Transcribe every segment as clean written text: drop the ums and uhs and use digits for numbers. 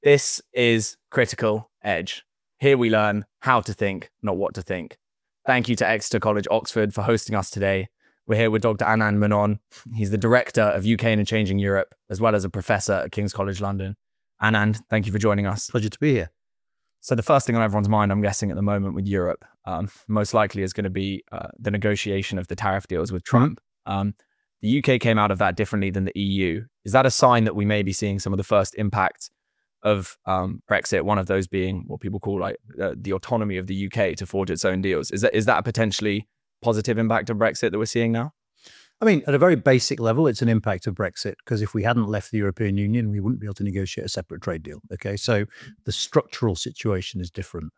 This is Critical Edge. Here we learn how to think, not what to think. Thank you to Exeter College, Oxford for hosting us today. We're here with Dr. Anand Menon. He's the Director of UK and Changing Europe, as well as a Professor at King's College London. Anand, thank you for joining us. Pleasure to be here. So the first thing on everyone's mind, I'm guessing at the moment with Europe, most likely is going to be the negotiation of the tariff deals with Trump. The UK came out of that differently than the EU. Is that a sign that we may be seeing some of the first impacts of Brexit, one of those being what people call like the autonomy of the UK to forge its own deals? Is that a potentially positive impact of Brexit that we're seeing now? I mean, at a very basic level, it's an impact of Brexit, because if we hadn't left the European Union, we wouldn't be able to negotiate a separate trade deal. Okay, so the structural situation is different.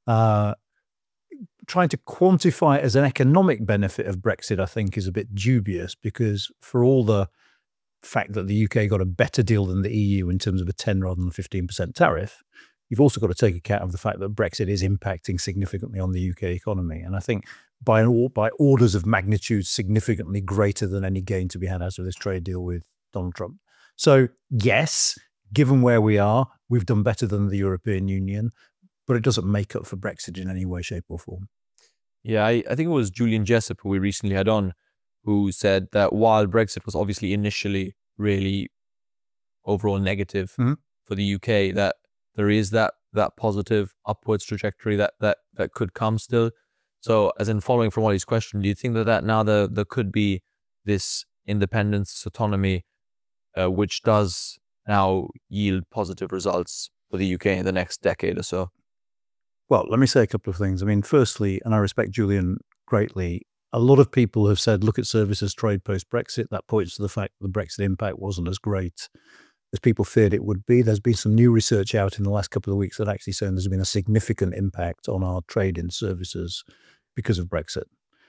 Trying to quantify it as an economic benefit of Brexit, I think, is a bit dubious, because for all the fact that the UK got a better deal than the EU in terms of a 10 rather than 15% tariff, you've also got to take account of the fact that Brexit is impacting significantly on the UK economy. And I think by orders of magnitude, significantly greater than any gain to be had out of this trade deal with Donald Trump. So yes, given where we are, we've done better than the European Union, but it doesn't make up for Brexit in any way, shape or form. Yeah, I think it was Julian Jessup, who we recently had on, who said that while Brexit was obviously initially really overall negative for the UK, that there is that positive upwards trajectory that could come still. So as in following from Ollie's question, do you think that now there could be this independence, this autonomy, which does now yield positive results for the UK in the next decade or so? Well, let me say a couple of things. I mean, firstly, and I respect Julian greatly, a lot of people have said, look at services trade post-Brexit. That points to the fact that the Brexit impact wasn't as great as people feared it would be. There's been some new research out in the last couple of weeks that actually saying there's been a significant impact on our trade in services because of Brexit.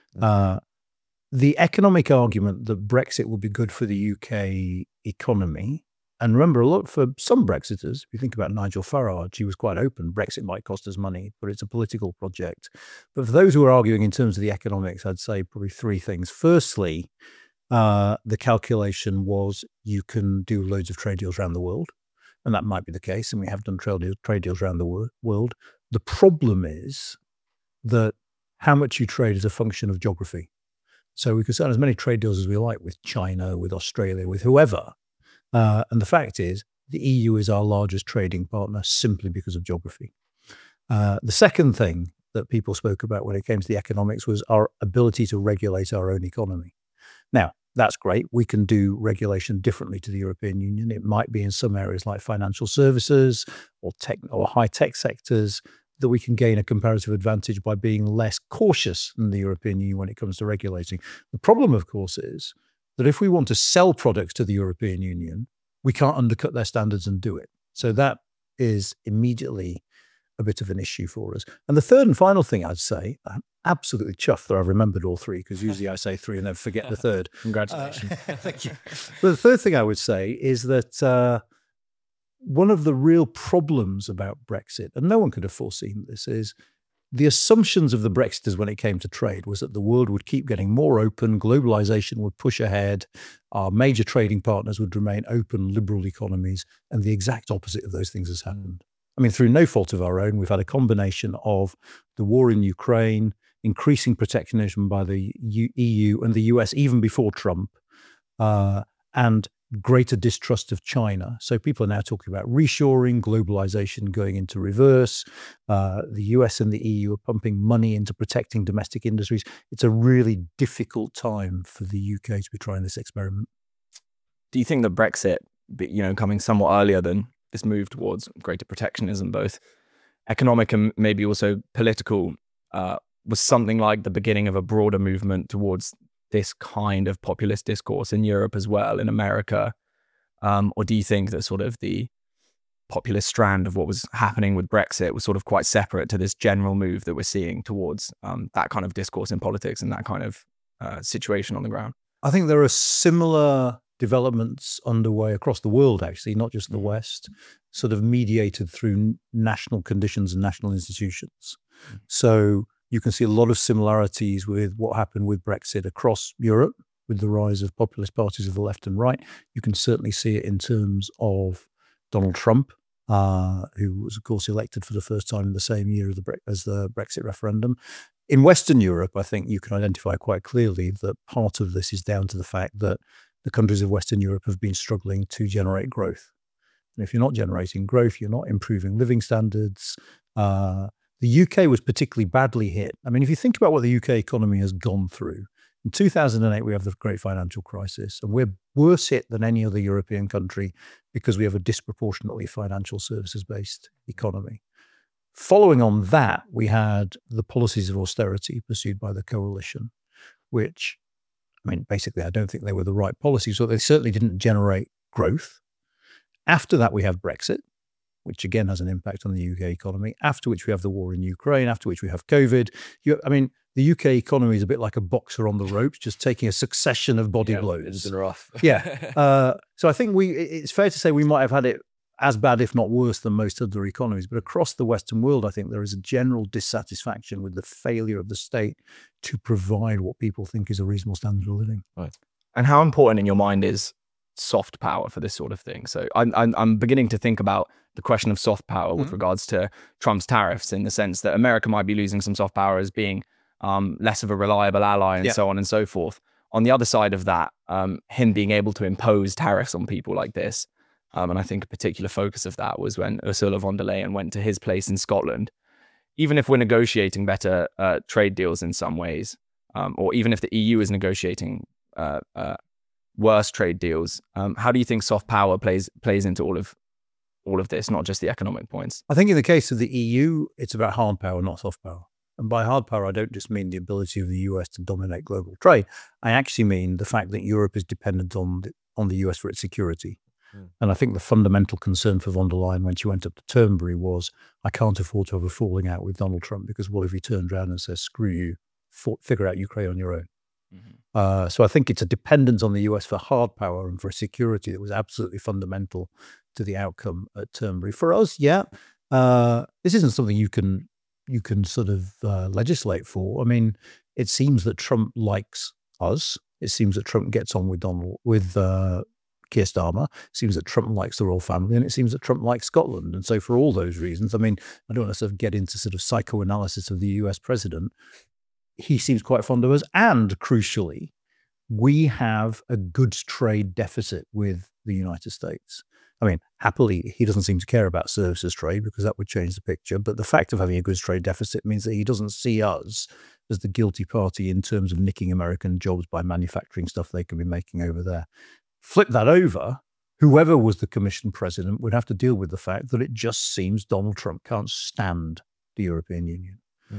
The economic argument that Brexit will be good for the UK economy, and remember, for some Brexiters, if you think about Nigel Farage, he was quite open. Brexit might cost us money, but it's a political project. But for those who are arguing in terms of the economics, I'd say probably three things. Firstly, the calculation was you can do loads of trade deals around the world, and that might be the case, and we have done trade deals around the world. The problem is that how much you trade is a function of geography. So we could sign as many trade deals as we like with China, with Australia, with whoever. And the fact is, the EU is our largest trading partner simply because of geography. The second thing that people spoke about when it came to the economics was our ability to regulate our own economy. Now, that's great. We can do regulation differently to the European Union. It might be in some areas like financial services or high-tech sectors that we can gain a comparative advantage by being less cautious than the European Union when it comes to regulating. The problem, of course, is that if we want to sell products to the European Union, we can't undercut their standards and do it. So that is immediately a bit of an issue for us. And the third and final thing I'd say, I'm absolutely chuffed that I've remembered all three, because usually I say three and then forget the third. Congratulations. Thank you. But the third thing I would say is that one of the real problems about Brexit, and no one could have foreseen this, is the assumptions of the Brexiters when it came to trade was that the world would keep getting more open, globalization would push ahead, our major trading partners would remain open, liberal economies, and the exact opposite of those things has happened. I mean, through no fault of our own, we've had a combination of the war in Ukraine, increasing protectionism by the EU and the US even before Trump, and greater distrust of China. So people are now talking about reshoring, globalization going into reverse. The US and the EU are pumping money into protecting domestic industries. It's a really difficult time for the UK to be trying this experiment. Do you think that Brexit, coming somewhat earlier than this move towards greater protectionism, both economic and maybe also political, was something like the beginning of a broader movement towards this kind of populist discourse in Europe as well, in America? Or do you think that sort of the populist strand of what was happening with Brexit was sort of quite separate to this general move that we're seeing towards that kind of discourse in politics and that kind of situation on the ground? I think there are similar developments underway across the world, actually, not just the West, sort of mediated through national conditions and national institutions. So you can see a lot of similarities with what happened with Brexit across Europe, with the rise of populist parties of the left and right. You can certainly see it in terms of Donald Trump who was, of course, elected for the first time in the same year as the Brexit referendum. In Western Europe, I think you can identify quite clearly that part of this is down to the fact that the countries of Western Europe have been struggling to generate growth. And if you're not generating growth, you're not improving living standards. The UK was particularly badly hit. I mean, if you think about what the UK economy has gone through, in 2008, we have the great financial crisis, and we're worse hit than any other European country because we have a disproportionately financial services-based economy. Following on that, we had the policies of austerity pursued by the coalition, which, I mean, basically, I don't think they were the right policies, so they certainly didn't generate growth. After that, we have Brexit, which again has an impact on the UK economy, after which we have the war in Ukraine, after which we have COVID. The UK economy is a bit like a boxer on the ropes, just taking a succession of body blows. It's been rough. So I think it's fair to say we might have had it as bad, if not worse, than most other economies. But across the Western world, I think there is a general dissatisfaction with the failure of the state to provide what people think is a reasonable standard of living. Right. And how important in your mind is soft power for this sort of thing? So I'm beginning to think about the question of soft power with regards to Trump's tariffs, in the sense that America might be losing some soft power as being less of a reliable ally and so on and so forth. On the other side of that, him being able to impose tariffs on people like this, and I think a particular focus of that was when Ursula von der Leyen went to his place in Scotland. Even if we're negotiating better trade deals in some ways, or even if the EU is negotiating worse trade deals, how do you think soft power plays into all of this, not just the economic points? I think in the case of the EU, it's about hard power, not soft power. And by hard power, I don't just mean the ability of the US to dominate global trade. I actually mean the fact that Europe is dependent on the US for its security. And I think the fundamental concern for von der Leyen when she went up to Turnberry was, I can't afford to have a falling out with Donald Trump, because what if he turns around and says, screw you, figure out Ukraine on your own? So I think it's a dependence on the US for hard power and for security that was absolutely fundamental to the outcome at Turnberry. For us, this isn't something you can sort of legislate for. I mean, it seems that Trump likes us. It seems that Trump gets on with Keir Starmer. It seems that Trump likes the royal family, and it seems that Trump likes Scotland. And so for all those reasons, I mean, I don't want to sort of get into sort of psychoanalysis of the US president. He seems quite fond of us. And crucially, we have a goods trade deficit with the United States. I mean, happily, he doesn't seem to care about services trade because that would change the picture. But the fact of having a goods trade deficit means that he doesn't see us as the guilty party in terms of nicking American jobs by manufacturing stuff they can be making over there. Flip that over, whoever was the commission president would have to deal with the fact that it just seems Donald Trump can't stand the European Union.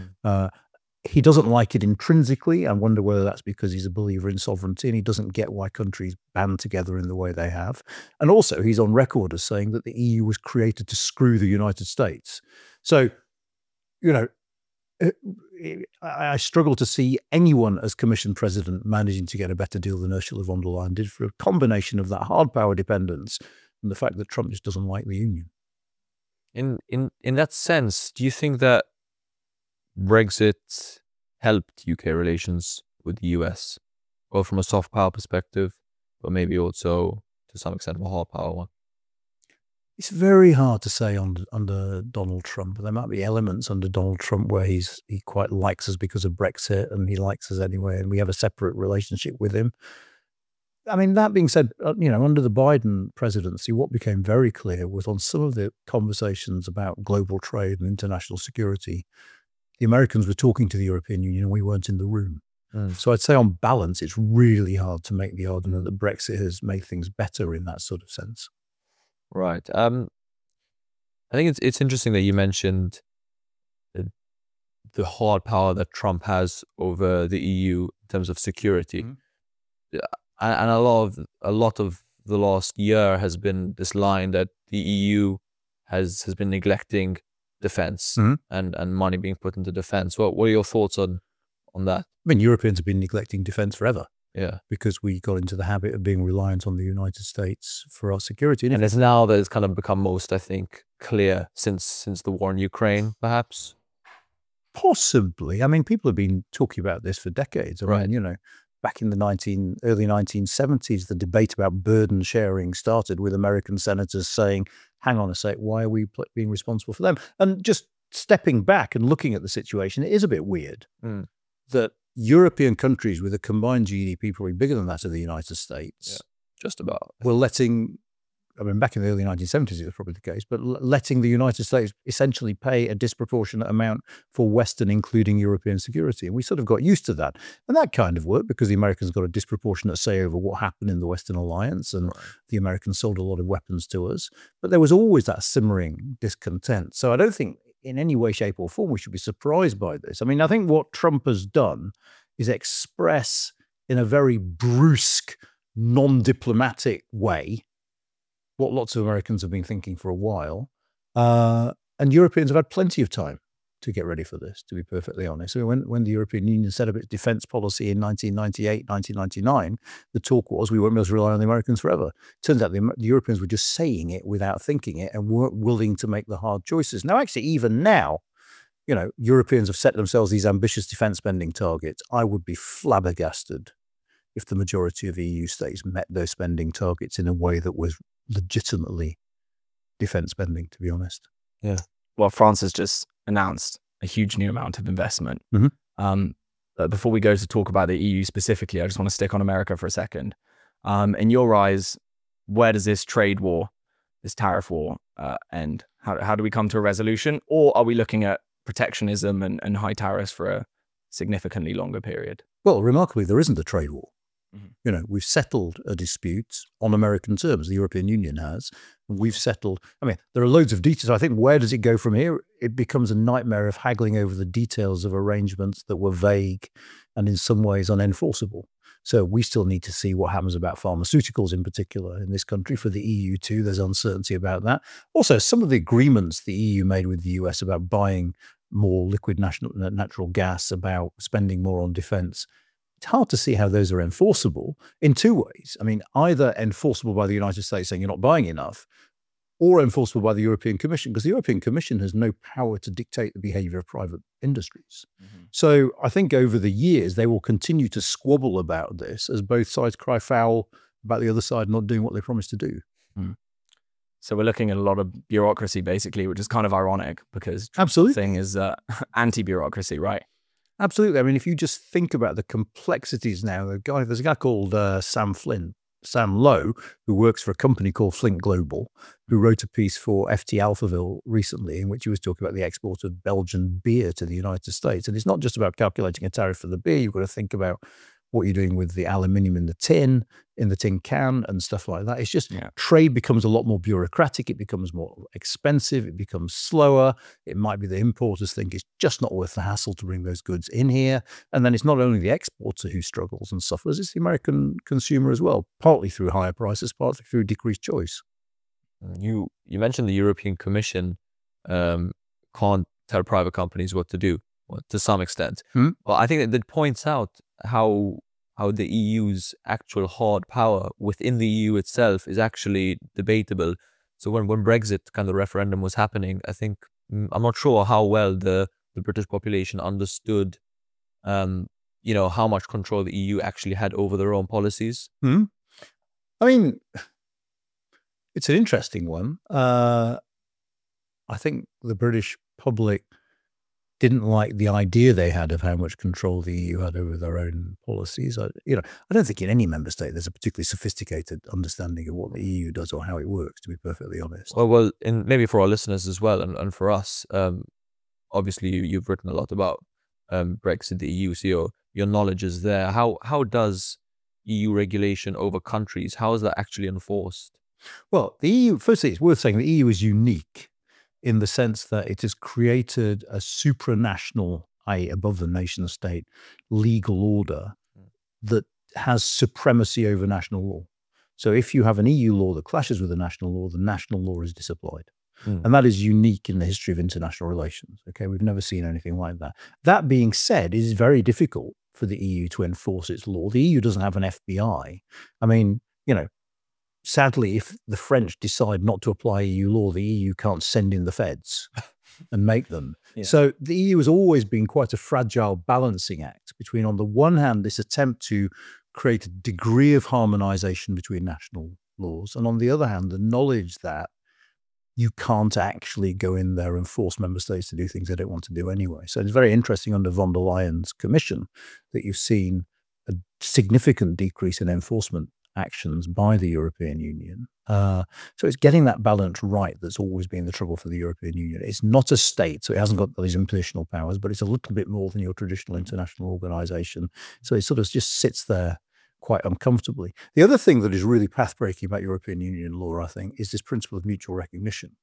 He doesn't like it intrinsically. I wonder whether that's because he's a believer in sovereignty and he doesn't get why countries band together in the way they have. And also, he's on record as saying that the EU was created to screw the United States. So, I struggle to see anyone as commission president managing to get a better deal than Ursula von der Leyen did, for a combination of that hard power dependence and the fact that Trump just doesn't like the union. In that sense, do you think that Brexit helped UK relations with the US, both from a soft power perspective, but maybe also to some extent a hard power one? It's very hard to say under Donald Trump. There might be elements under Donald Trump where he quite likes us because of Brexit, and he likes us anyway, and we have a separate relationship with him. I mean, that being said, under the Biden presidency, what became very clear was on some of the conversations about global trade and international security, the Americans were talking to the European Union and we weren't in the room. So I'd say on balance, it's really hard to make the argument that Brexit has made things better in that sort of sense. Right. I think it's interesting that you mentioned the hard power that Trump has over the EU in terms of security. And a lot of the last year has been this line that the EU has been neglecting defense and money being put into defense. What are your thoughts on that? I mean, Europeans have been neglecting defense forever. Yeah, because we got into the habit of being reliant on the United States for our security. And it's now that it's kind of become most, I think, clear since the war in Ukraine, perhaps? Possibly. I mean, people have been talking about this for decades. I mean, back in the early 1970s, the debate about burden sharing started with American senators saying, hang on a sec, why are we being responsible for them? And just stepping back and looking at the situation, it is a bit weird that European countries with a combined GDP probably bigger than that of the United States, just about, were letting, I mean, back in the early 1970s, it was probably the case, but letting the United States essentially pay a disproportionate amount for Western, including European security. And we sort of got used to that. And that kind of worked because the Americans got a disproportionate say over what happened in the Western alliance, and the Americans sold a lot of weapons to us. But there was always that simmering discontent. So I don't think in any way, shape or form we should be surprised by this. I mean, I think what Trump has done is express in a very brusque, non-diplomatic way what lots of Americans have been thinking for a while. And Europeans have had plenty of time to get ready for this, to be perfectly honest. So when the European Union set up its defense policy in 1998, 1999, the talk was we won't be able to rely on the Americans forever. Turns out the Europeans were just saying it without thinking it and weren't willing to make the hard choices. Now, actually, even now, you know, Europeans have set themselves these ambitious defense spending targets. I would be flabbergasted if the majority of EU states met those spending targets in a way that was legitimately defense spending, to be honest. Yeah. Well, France has just announced a huge new amount of investment. But before we go to talk about the EU specifically, I just want to stick on America for a second. In your eyes, where does this trade war, this tariff war, end? How do we come to a resolution? Or are we looking at protectionism and high tariffs for a significantly longer period? Well, remarkably, there isn't a trade war. You know, we've settled a dispute on American terms. The European Union has. We've settled. I mean, there are loads of details. I think where does it go from here? It becomes a nightmare of haggling over the details of arrangements that were vague and in some ways unenforceable. So we still need to see what happens about pharmaceuticals in particular in this country. For the EU too, there's uncertainty about that. Also, some of the agreements the EU made with the US about buying more liquid natural gas, about spending more on defense, it's hard to see how those are enforceable in two ways. I mean, either enforceable by the United States saying you're not buying enough, or enforceable by the European Commission, because the European Commission has no power to dictate the behavior of private industries. So I think over the years, they will continue to squabble about this as both sides cry foul about the other side not doing what they promised to do. So we're looking at a lot of bureaucracy, basically, which is kind of ironic because Absolutely. the thing is anti-bureaucracy, right? Absolutely. I mean, if you just think about the complexities now, there's a guy called Sam Lowe, who works for a company called Flint Global, who wrote a piece for FT Alphaville recently in which he was talking about the export of Belgian beer to the United States. And it's not just about calculating a tariff for the beer. You've got to think about what you're doing with the aluminium in the tin can and stuff like that. It's just trade becomes a lot more bureaucratic. It becomes more expensive. It becomes slower. It might be the importers think it's just not worth the hassle to bring those goods in here. And then it's not only the exporter who struggles and suffers, it's the American consumer as well, partly through higher prices, partly through decreased choice. You mentioned the European Commission can't tell private companies what to do, to some extent. But I think that points out how the EU's actual hard power within the EU itself is actually debatable. So when Brexit kind of referendum was happening, I think I'm not sure how well the British population understood, how much control the EU actually had over their own policies. I mean, it's an interesting one. I think the British public didn't like the idea they had of how much control the EU had over their own policies. I don't think in any member state there's a particularly sophisticated understanding of what the EU does or how it works, to be perfectly honest. Well, and maybe for our listeners as well, and for us, obviously you've written a lot about Brexit, the EU, so your knowledge is there. How does EU regulation over countries, how is that actually enforced? Well, the EU, firstly, it's worth saying the EU is unique in the sense that it has created a supranational, i.e. above the nation state, legal order that has supremacy over national law. So if you have an EU law that clashes with the national law is disapplied. And that is unique in the history of international relations. Okay, we've never seen anything like that. That being said, it is very difficult for the EU to enforce its law. The EU doesn't have an FBI. I mean, sadly, if the French decide not to apply EU law, the EU can't send in the feds and make them. So the EU has always been quite a fragile balancing act between, on the one hand, this attempt to create a degree of harmonization between national laws, and on the other hand, the knowledge that you can't actually go in there and force member states to do things they don't want to do anyway. So it's very interesting under von der Leyen's commission that you've seen a significant decrease in enforcement actions by the European Union. So it's getting that balance right that's always been the trouble for the European Union. It's not a state, so it hasn't got these impositional powers, but it's a little bit more than your traditional international organization. So it sort of just sits there quite uncomfortably. The other thing that is really path-breaking about European Union law, I think, is this principle of mutual recognition,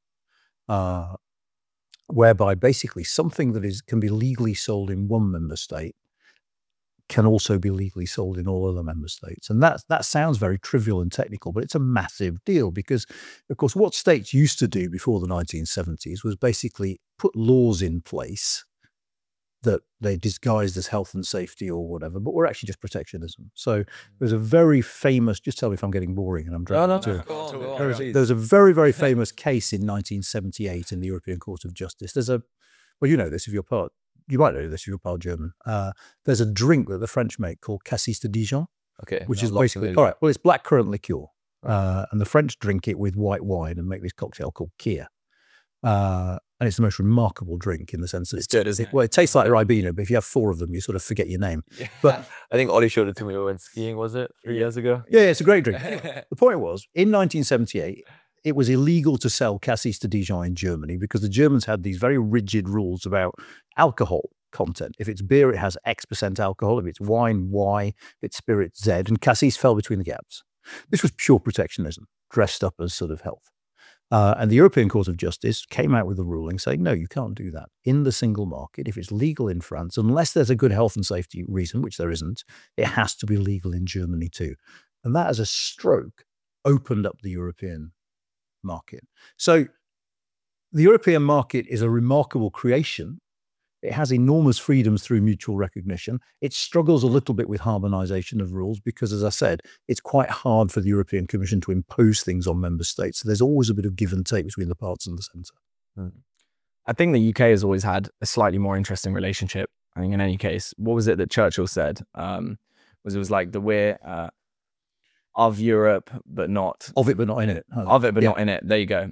whereby basically something that can be legally sold in one member state can also be legally sold in all other member states. And that sounds very trivial and technical, but it's a massive deal because, of course, what states used to do before the 1970s was basically put laws in place that they disguised as health and safety or whatever, but were actually just protectionism. So there's a very famous, just tell me if I'm getting boring and I'm dragging Go on, there's a very, very famous case in 1978 in the European Court of Justice. Well, you know this if you're part, you might know this if you're part German. There's a drink that the French make called Cassis de Dijon, Okay. which is basically, all right, well, it's blackcurrant liqueur. And the French drink it with white wine and make this cocktail called Kier. And it's the most remarkable drink in the sense that It's good, isn't it? Well, it tastes like Ribena, but if you have 4 of them, you sort of forget your name. Yeah. But I think Ollie showed it to me when we went skiing, was it 3 years ago? yeah, it's a great drink. The point was, in 1978, it was illegal to sell Cassis de Dijon in Germany because the Germans had these very rigid rules about alcohol content. If it's beer, it has X% alcohol. If it's wine, Y. If it's spirit, Z. And Cassis fell between the gaps. This was pure protectionism, dressed up as sort of health. And the European Court of Justice came out with a ruling saying, no, you can't do that. In the single market, if it's legal in France, unless there's a good health and safety reason, which there isn't, it has to be legal in Germany too. And that as a stroke opened up the European market. So the European market is a remarkable creation. It has enormous freedoms through mutual recognition. It struggles a little bit with harmonization of rules because, as I said, it's quite hard for the European Commission to impose things on member states. So there's always a bit of give and take between the parts and the centre. I think the UK has always had a slightly more interesting relationship. I think in any case, what was it that Churchill said? It was like the we're of Europe, but not Of it, but not in it. of it, but not in it. There you go.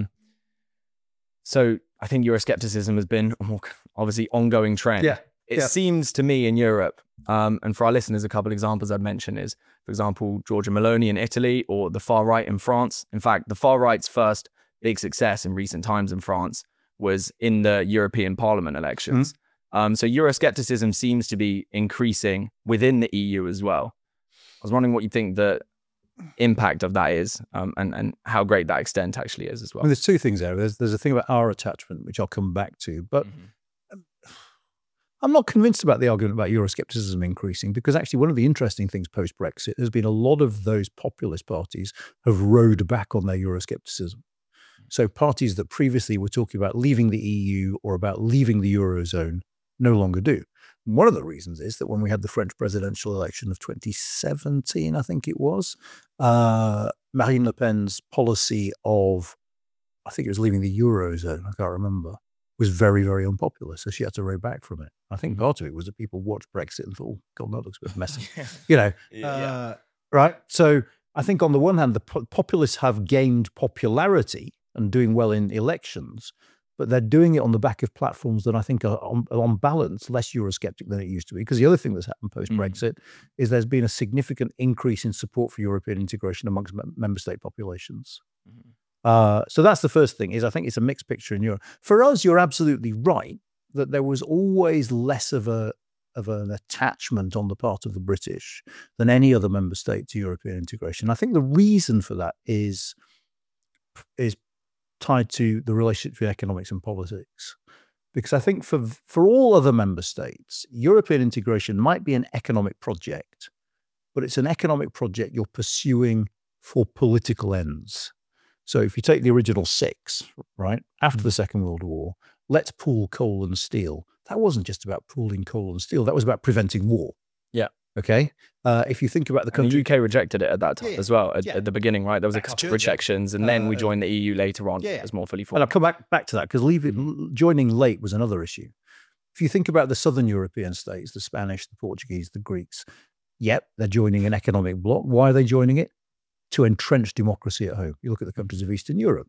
So I think Euroscepticism has been a more obviously ongoing trend. Yeah. It seems to me in Europe, and for our listeners, a couple of examples I'd mention is, for example, Giorgia Meloni in Italy or the far right in France. In fact, the far right's first big success in recent times in France was in the European Parliament elections. So Euroscepticism seems to be increasing within the EU as well. I was wondering what you think the impact of that is, and how great that extent actually is as well. I mean, there's 2 things there. There's a thing about our attachment, which I'll come back to, but I'm not convinced about the argument about Euroscepticism increasing because actually one of the interesting things post-Brexit has been a lot of those populist parties have rowed back on their Euroscepticism. So parties that previously were talking about leaving the EU or about leaving the Eurozone no longer do. One of the reasons is that when we had the French presidential election of 2017, I think it was, Marine Le Pen's policy of, I think it was leaving the Eurozone, I can't remember, was very, very unpopular. So she had to row back from it. I think part of it was that people watched Brexit and thought, oh, God, that looks a bit messy. Right? So I think on the one hand, the populists have gained popularity and doing well in elections, but they're doing it on the back of platforms that I think are on balance less Eurosceptic than it used to be. Because the other thing that's happened post-Brexit is there's been a significant increase in support for European integration amongst member state populations. So that's the first thing, is I think it's a mixed picture in Europe. For us, you're absolutely right that there was always less of an attachment on the part of the British than any other member state to European integration. I think the reason for that is tied to the relationship between economics and politics. Because I think for all other member states, European integration might be an economic project, but it's an economic project you're pursuing for political ends. So if you take the original 6, right, after the Second World War, let's pool coal and steel. That wasn't just about pooling coal and steel. That was about preventing war. Yeah. Okay. If you think about the country, the UK rejected it at that time as well. At the beginning, right? There was a couple of rejections, and then we joined the EU later on as more fully formed. And I'll come back to that because joining late was another issue. If you think about the southern European states, the Spanish, the Portuguese, the Greeks, they're joining an economic bloc. Why are they joining it? To entrench democracy at home. You look at the countries of Eastern Europe.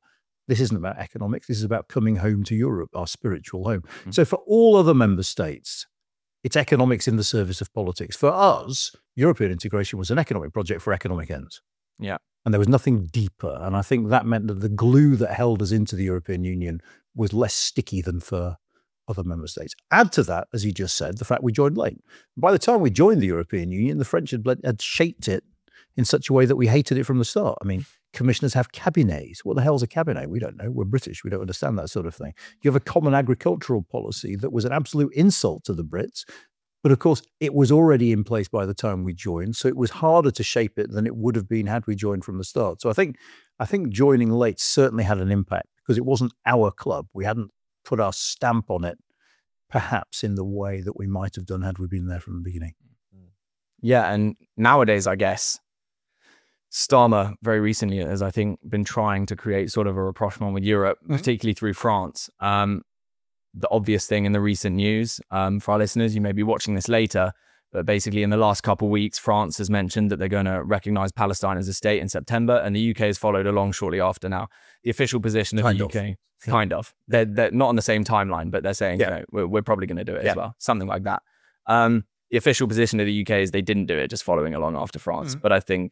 This isn't about economics. This is about coming home to Europe, our spiritual home. So for all other member states, it's economics in the service of politics. For us, European integration was an economic project for economic ends. Yeah. And there was nothing deeper. And I think that meant that the glue that held us into the European Union was less sticky than for other member states. Add to that, as you just said, the fact we joined late. By the time we joined the European Union, the French had shaped it in such a way that we hated it from the start. I mean, commissioners have cabinets. What the hell's a cabinet? We don't know. We're British. We don't understand that sort of thing. You have a common agricultural policy that was an absolute insult to the Brits. But of course, it was already in place by the time we joined. So it was harder to shape it than it would have been had we joined from the start. So I think joining late certainly had an impact because it wasn't our club. We hadn't put our stamp on it, perhaps in the way that we might have done had we been there from the beginning. Yeah, and nowadays, I guess, Starmer very recently has, I think, been trying to create sort of a rapprochement with Europe, particularly through France. The obvious thing in the recent news, for our listeners, you may be watching this later, but basically in the last couple of weeks, France has mentioned that they're going to recognize Palestine as a state in September, and the UK has followed along shortly after now. The official position of the UK, kind of. They're not on the same timeline, but they're saying, we're probably going to do it as well, something like that. The official position of the UK is they didn't do it, just following along after France. But I think...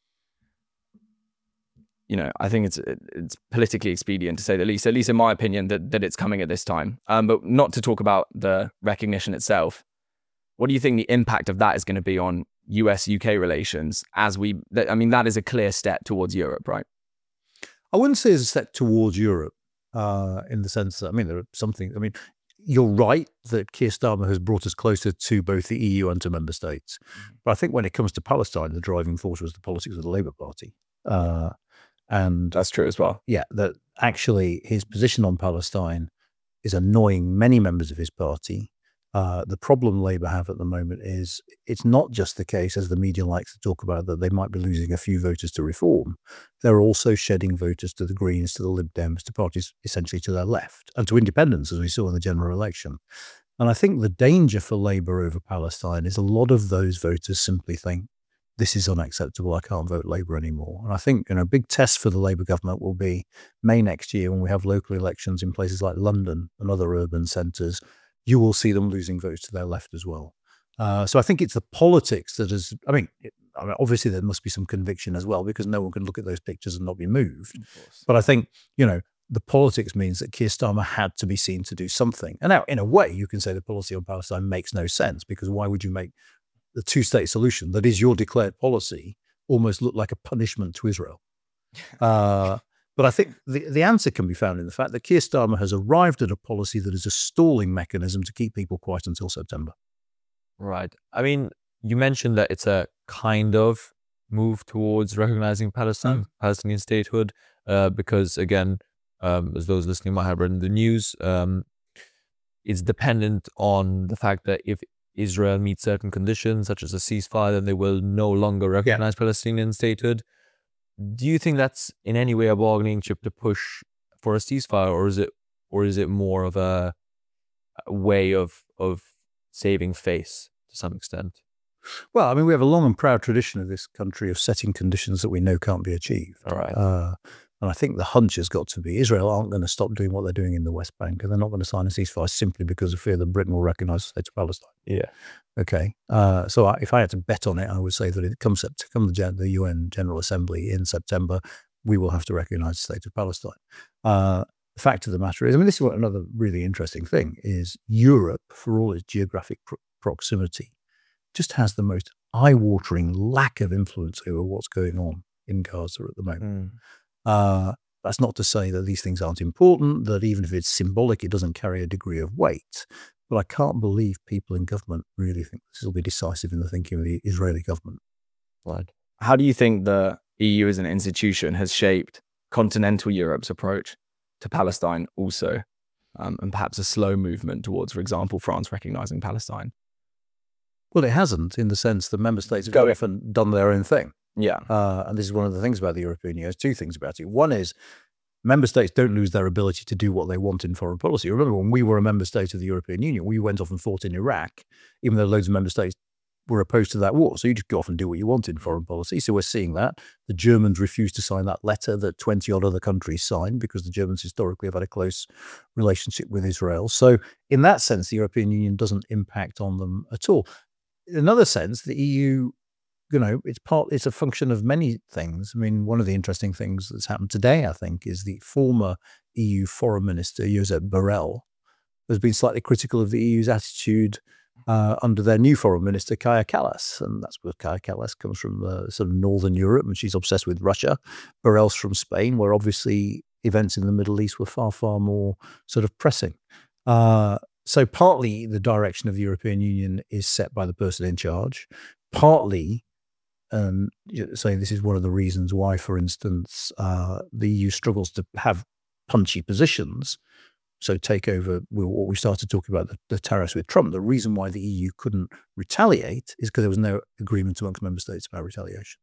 I think it's politically expedient to say the least, at least in my opinion, that it's coming at this time. But not to talk about the recognition itself. What do you think the impact of that is going to be on US-UK relations that is a clear step towards Europe, right? I wouldn't say it's a step towards Europe in the sense that, there are some things, you're right that Keir Starmer has brought us closer to both the EU and to member states. But I think when it comes to Palestine, the driving force was the politics of the Labour Party. And that's true as well. Yeah, that actually his position on Palestine is annoying many members of his party. The problem Labour have at the moment is it's not just the case, as the media likes to talk about, that they might be losing a few voters to Reform. They're also shedding voters to the Greens, to the Lib Dems, to parties essentially to their left, and to independents, as we saw in the general election. And I think the danger for Labour over Palestine is a lot of those voters simply think, this is unacceptable, I can't vote Labour anymore. And I think a big test for the Labour government will be May next year when we have local elections in places like London and other urban centres. You will see them losing votes to their left as well. So I think it's the politics that is, obviously there must be some conviction as well because no one can look at those pictures and not be moved. But I think, the politics means that Keir Starmer had to be seen to do something. And now, in a way, you can say the policy on Palestine makes no sense because why would you make the two-state solution that is your declared policy almost look like a punishment to Israel? But I think the answer can be found in the fact that Keir Starmer has arrived at a policy that is a stalling mechanism to keep people quiet until September. Right. You mentioned that it's a kind of move towards recognizing Palestinian statehood, because again, as those listening might have read in the news, it's dependent on the fact that if Israel meets certain conditions, such as a ceasefire, then they will no longer recognize Palestinian statehood. Do you think that's in any way a bargaining chip to push for a ceasefire, or is it more of a way of saving face to some extent? Well, we have a long and proud tradition of this country of setting conditions that we know can't be achieved. All right. And I think the hunch has got to be Israel aren't going to stop doing what they're doing in the West Bank, and they're not going to sign a ceasefire simply because of fear that Britain will recognise the state of Palestine. Yeah. Okay. So if I had to bet on it, I would say that it comes the UN General Assembly in September, we will have to recognise the state of Palestine. The fact of the matter is, this is what another really interesting thing is Europe, for all its geographic proximity, just has the most eye-watering lack of influence over what's going on in Gaza at the moment. That's not to say that these things aren't important, that even if it's symbolic, it doesn't carry a degree of weight. But I can't believe people in government really think this will be decisive in the thinking of the Israeli government. Right. How do you think the EU as an institution has shaped continental Europe's approach to Palestine also, and perhaps a slow movement towards, for example, France recognizing Palestine? Well, it hasn't, in the sense that member states have often done their own thing. Yeah. And this is one of the things about the European Union. There's two things about it. One is member states don't lose their ability to do what they want in foreign policy. Remember when we were a member state of the European Union, we went off and fought in Iraq, even though loads of member states were opposed to that war. So you just go off and do what you want in foreign policy. So we're seeing that. The Germans refused to sign that letter that 20 odd other countries signed because the Germans historically have had a close relationship with Israel. So in that sense, the European Union doesn't impact on them at all. In another sense, the EU, it's a function of many things. I mean, one of the interesting things that's happened today, I think, is the former EU foreign minister, Josep Borrell, has been slightly critical of the EU's attitude under their new foreign minister, Kaja Kallas. And that's where Kaja Kallas comes from, sort of Northern Europe, and she's obsessed with Russia. Borrell's from Spain, where obviously events in the Middle East were far, far more sort of pressing. So partly the direction of the European Union is set by the person in charge. Partly, saying this is one of the reasons why, for instance, the EU struggles to have punchy positions. So take over what we started talking about, the tariffs with Trump. The reason why the EU couldn't retaliate is because there was no agreement amongst member states about retaliation.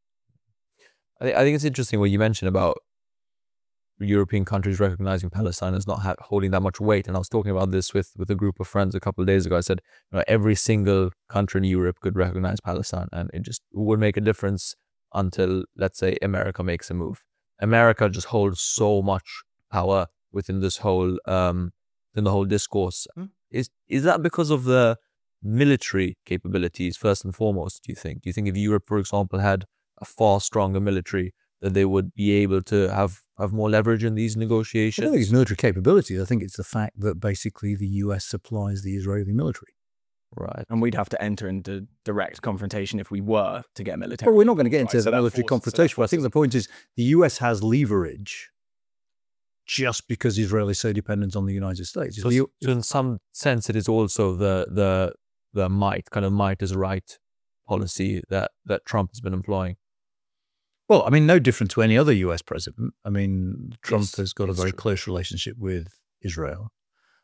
I think it's interesting what you mentioned about European countries recognizing Palestine as not holding that much weight. And I was talking about this with a group of friends a couple of days ago. I said, every single country in Europe could recognize Palestine, and it just would make a difference until, let's say, America makes a move. America just holds so much power within this whole in the whole discourse. Is that because of the military capabilities first and foremost? Do you think if Europe, for example, had a far stronger military, that they would be able to have more leverage in these negotiations? I don't think it's military capabilities. I think it's the fact that basically the US supplies the Israeli military. Right. And we'd have to enter into direct confrontation if we were to get military. Well, we're not going to get into military confrontation. But I think the point is the US has leverage just because Israel is so dependent on the United States. So in some sense, it is also the might is a right policy that Trump has been employing. Well, I mean, no different to any other US president. I mean, Trump has got a very close relationship with Israel.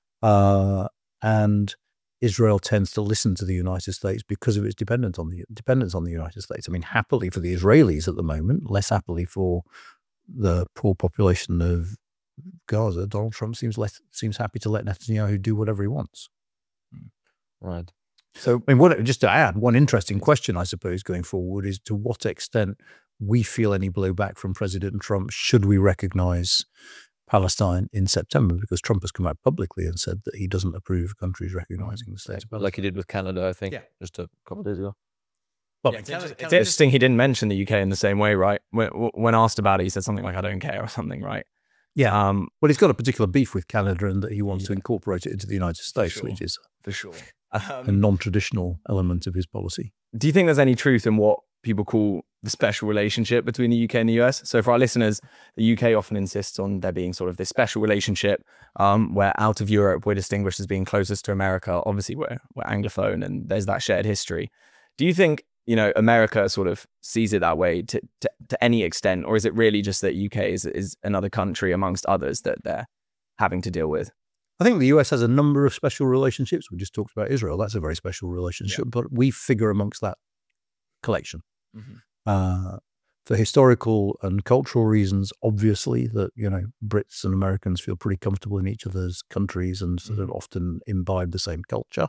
And Israel tends to listen to the United States because of its dependence on the United States. I mean, happily for the Israelis at the moment, less happily for the poor population of Gaza, Donald Trump seems happy to let Netanyahu do whatever he wants. Right. So, I mean, just to add, one interesting question, I suppose, going forward is to what extent we feel any blowback from President Trump should we recognize Palestine in September, because Trump has come out publicly and said that he doesn't approve of countries recognizing the state of Palestine. Like he did with Canada, I think, just a couple of days ago. Well, it's interesting he didn't mention the UK in the same way, right? When asked about it, he said something like, I don't care, or something, right? Yeah. Well, he's got a particular beef with Canada and that he wants to incorporate it into the United States, which is for sure a non-traditional element of his policy. Do you think there's any truth in what people call the special relationship between the UK and the US? So for our listeners, the UK often insists on there being sort of this special relationship where out of Europe, we're distinguished as being closest to America. Obviously, we're Anglophone and there's that shared history. Do you think, America sort of sees it that way to any extent, or is it really just that UK is another country amongst others that they're having to deal with? I think the US has a number of special relationships. We just talked about Israel. That's a very special relationship, but we figure amongst that collection. For historical and cultural reasons, obviously, that, Brits and Americans feel pretty comfortable in each other's countries and sort of often imbibe the same culture.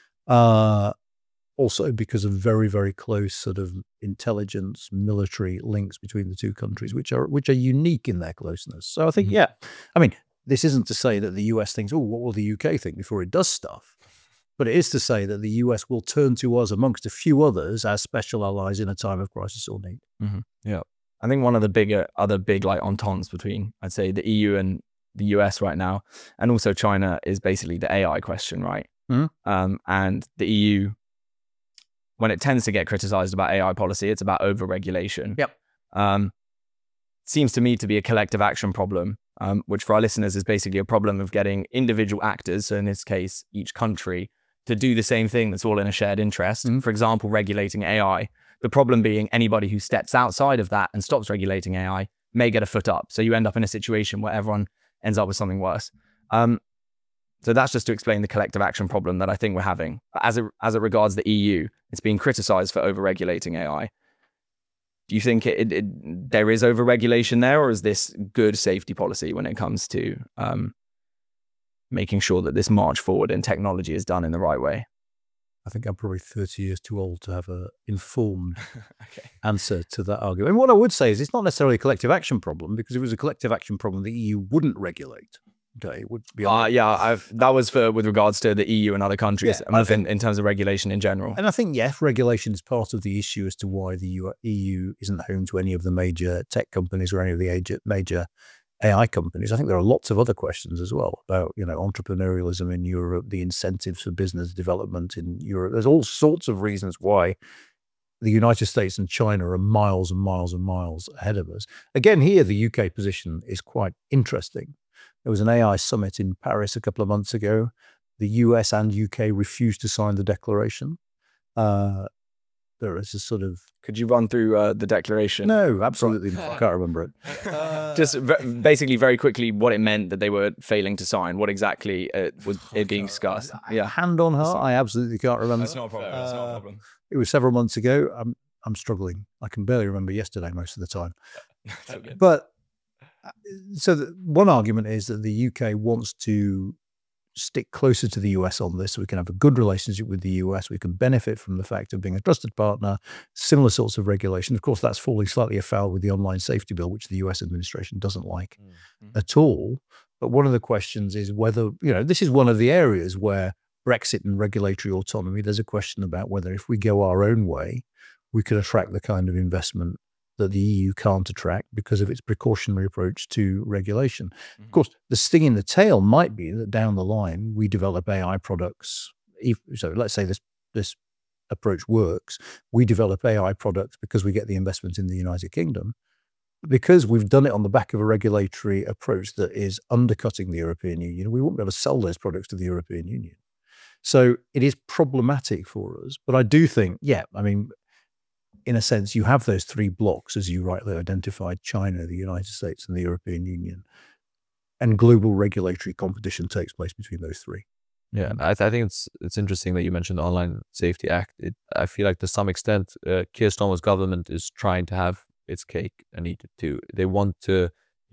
Also because of very, very close sort of intelligence, military links between the two countries, which are unique in their closeness. So I think, I mean, this isn't to say that the US thinks, oh, what will the UK think before it does stuff? But it is to say that the US will turn to us amongst a few others as special allies in a time of crisis or need. Yeah. I think one of the other big like ententes between, I'd say, the EU and the US right now, and also China, is basically the AI question, right? And the EU, when it tends to get criticized about AI policy, it's about over-regulation. Seems to me to be a collective action problem, which for our listeners is basically a problem of getting individual actors, so in this case, each country, to do the same thing that's all in a shared interest. For example, regulating AI. The problem being anybody who steps outside of that and stops regulating AI may get a foot up. So you end up in a situation where everyone ends up with something worse. So that's just to explain the collective action problem that I think we're having. But as it regards the EU, it's being criticized for over-regulating AI. Do you think there is over-regulation there, or is this good safety policy when it comes to making sure that this march forward in technology is done in the right way? I think I'm probably 30 years too old to have a informed Okay. answer to that argument. And what I would say is it's not necessarily a collective action problem, because if it was a collective action problem, the EU wouldn't regulate. Okay, it would be that was with regards to the EU and other countries, Yeah, in terms of regulation in general. And I think, yes, regulation is part of the issue as to why the EU isn't home to any of the major tech companies or any of the major AI companies. I think there are lots of other questions as well about, entrepreneurialism in Europe, the incentives for business development in Europe. There's all sorts of reasons why the United States and China are miles and miles and miles ahead of us. Again, here, the UK position is quite interesting. There was an AI summit in Paris a couple of months ago. The US and UK refused to sign the declaration. There is a sort of... Could you run through the declaration? No, absolutely not. I can't remember it. Just basically very quickly what it meant that they were failing to sign. What exactly was it being discussed? Yeah. Hand on heart, I absolutely can't remember. That's not a problem. That's not a problem. It was several months ago. I'm struggling. I can barely remember yesterday most of the time. But so one argument is that the UK wants to stick closer to the US on this, so we can have a good relationship with the US. We can benefit from the fact of being a trusted partner, similar sorts of regulation. Of course, that's falling slightly afoul with the online safety bill, which the US administration doesn't like at all. But one of the questions is whether, this is one of the areas where Brexit and regulatory autonomy, there's a question about whether if we go our own way, we could attract the kind of investment that the EU can't attract because of its precautionary approach to regulation. Of course, the sting in the tail might be that down the line, we develop AI products. So let's say this approach works. We develop AI products because we get the investment in the United Kingdom. Because we've done it on the back of a regulatory approach that is undercutting the European Union, we won't be able to sell those products to the European Union. So it is problematic for us. But I do think, in a sense, you have those three blocks, as you rightly identified: China, the United States, and the European Union. And global regulatory competition takes place between those three. Yeah, I think it's interesting that you mentioned the Online Safety Act. I feel like to some extent, Keir Starmer's government is trying to have its cake and eat it too. They want to,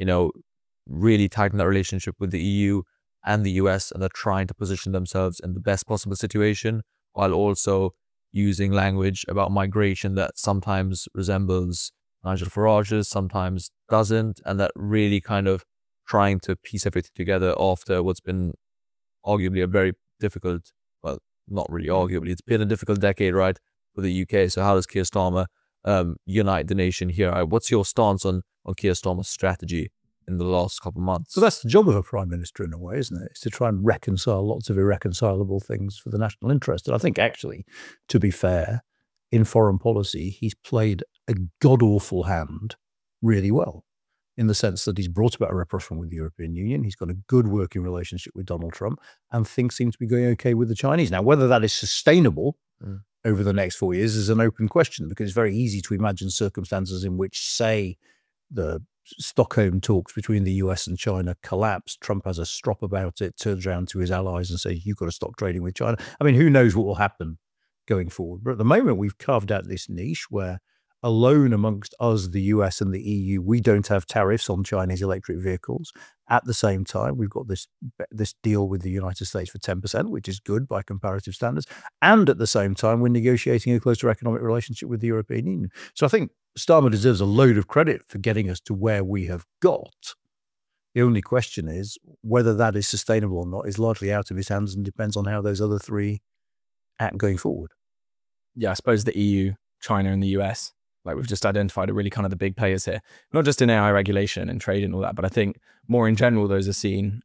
really tighten that relationship with the EU and the US, and they're trying to position themselves in the best possible situation, while also using language about migration that sometimes resembles Nigel Farage's, sometimes doesn't, and that really kind of trying to piece everything together after what's been arguably a very difficult, well, not really arguably, it's been a difficult decade, right, for the UK. So how does Keir Starmer unite the nation here? What's your stance on Keir Starmer's strategy in the last couple of months? So that's the job of a prime minister in a way, isn't it? It's to try and reconcile lots of irreconcilable things for the national interest. And I think actually, to be fair, in foreign policy, he's played a god-awful hand really well, in the sense that he's brought about a rapprochement with the European Union. He's got a good working relationship with Donald Trump, and things seem to be going okay with the Chinese. Now, whether that is sustainable over the next 4 years is an open question, because it's very easy to imagine circumstances in which, say, the Stockholm talks between the US and China collapse. Trump has a strop about it, turns around to his allies and says, you've got to stop trading with China. I mean, who knows what will happen going forward? But at the moment, we've carved out this niche where alone amongst us, the US and the EU, we don't have tariffs on Chinese electric vehicles. At the same time, we've got this deal with the United States for 10%, which is good by comparative standards. And at the same time, we're negotiating a closer economic relationship with the European Union. So I think Starmer deserves a load of credit for getting us to where we have got. The only question is whether that is sustainable or not is largely out of his hands and depends on how those other three act going forward. Yeah, I suppose the EU, China, and the US, like we've just identified, are really kind of the big players here. Not just in AI regulation and trade and all that, but I think more in general, those are seen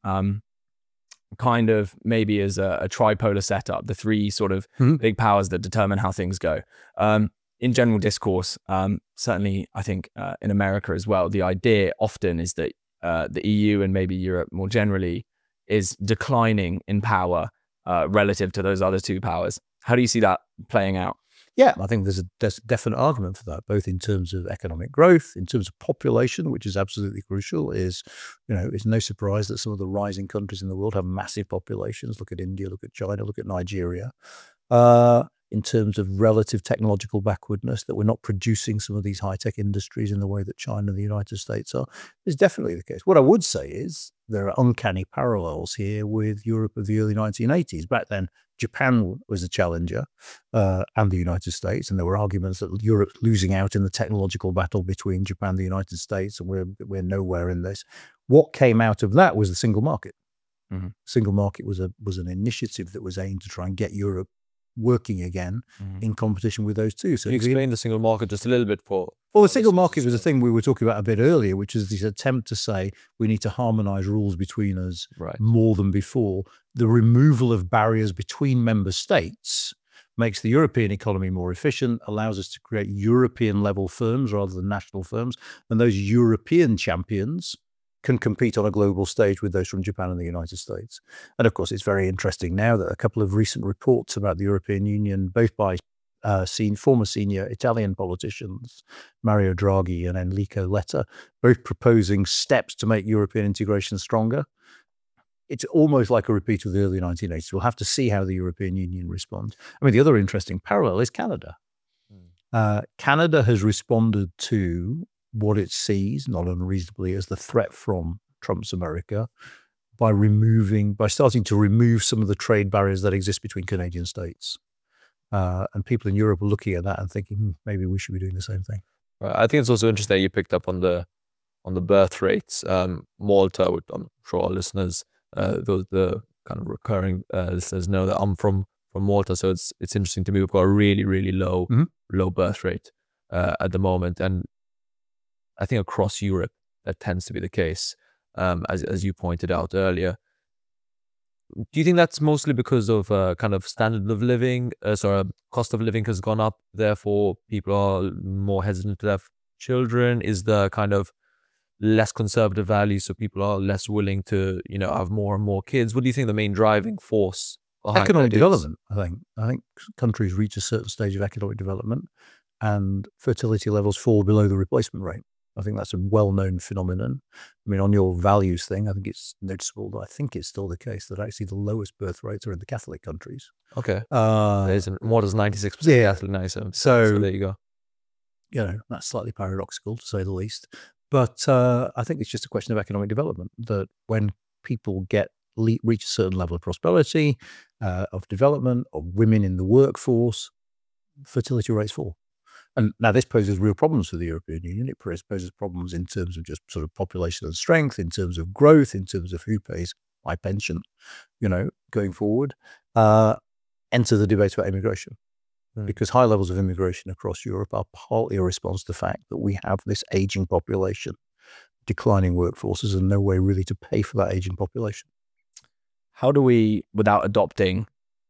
kind of maybe as a tripolar setup, the three sort of big powers that determine how things go. In general discourse, certainly I think in America as well, the idea often is that the EU and maybe Europe more generally is declining in power relative to those other two powers. How do you see that playing out? Yeah, I think there's a definite argument for that, both in terms of economic growth, in terms of population, which is absolutely crucial. It's no surprise that some of the rising countries in the world have massive populations. Look at India, look at China, look at Nigeria. in terms of relative technological backwardness, that we're not producing some of these high-tech industries in the way that China and the United States are, is definitely the case. What I would say is there are uncanny parallels here with Europe of the early 1980s. Back then, Japan was a challenger and the United States, and there were arguments that Europe's losing out in the technological battle between Japan and the United States, and we're nowhere in this. What came out of that was the single market. Mm-hmm. Single market was an initiative that was aimed to try and get Europe working again in competition with those two. So Can you explain the single market just a little bit for? Well, the single market was a thing we were talking about a bit earlier, which is this attempt to say we need to harmonize rules between us more than before. The removal of barriers between member states makes the European economy more efficient, allows us to create European level firms rather than national firms. And those European champions can compete on a global stage with those from Japan and the United States. And of course, it's very interesting now that a couple of recent reports about the European Union, both by former senior Italian politicians, Mario Draghi and Enrico Letta, both proposing steps to make European integration stronger. It's almost like a repeat of the early 1980s. We'll have to see how the European Union responds. I mean, the other interesting parallel is Canada. Canada has responded to what it sees, not unreasonably, as the threat from Trump's America by starting to remove some of the trade barriers that exist between Canadian states. And people in Europe are looking at that and thinking, maybe we should be doing the same thing. Right. I think it's also interesting that you picked up on the birth rates. Malta, I'm sure our listeners, the kind of recurring listeners know that I'm from Malta, so it's interesting to me. We've got a really, really low birth rate at the moment, and I think across Europe that tends to be the case, as you pointed out earlier. Do you think that's mostly because of kind of standard of living, cost of living has gone up, therefore people are more hesitant to have children? Is the kind of less conservative values, so people are less willing to, have more and more kids? What do you think the main driving force behind economic development? I think countries reach a certain stage of economic development and fertility levels fall below the replacement rate. I think that's a well-known phenomenon. I mean, on your values thing, I think it's noticeable that I think it's still the case that actually the lowest birth rates are in the Catholic countries. Okay. There's more than 96% Catholic now. So there you go. That's slightly paradoxical to say the least. But I think it's just a question of economic development, that when people reach a certain level of prosperity, of development, of women in the workforce, fertility rates fall. And now this poses real problems for the European Union. It poses problems in terms of just sort of population and strength, in terms of growth, in terms of who pays my pension, going forward. Enter the debate about immigration. Because high levels of immigration across Europe are partly a response to the fact that we have this aging population, declining workforces, and no way really to pay for that aging population. How do we, without adopting